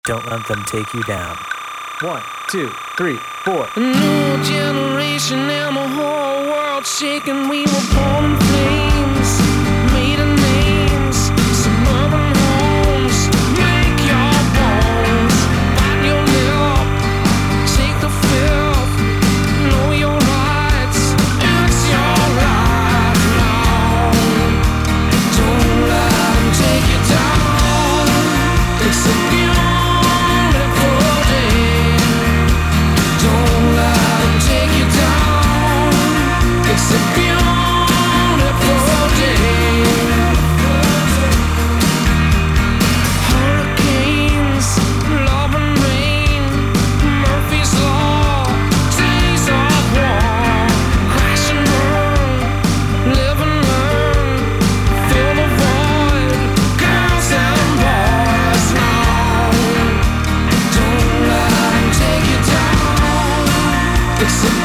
Don't let them take you down. 1, 2, 3, 4. A new generation and the whole world shaking. We were born in flames, made in names, suburban homes. Make your bones, bite your lip, take the fifth, know your rights. It's your life now. Don't let them take you down. It's a beautiful day. Don't let them take you down. It's a beautiful day. Hurricanes, love and rain, Murphy's Law, days of war. Crash and burn, live and learn, fill the void, girls and boys now. Don't let them take you down. It's a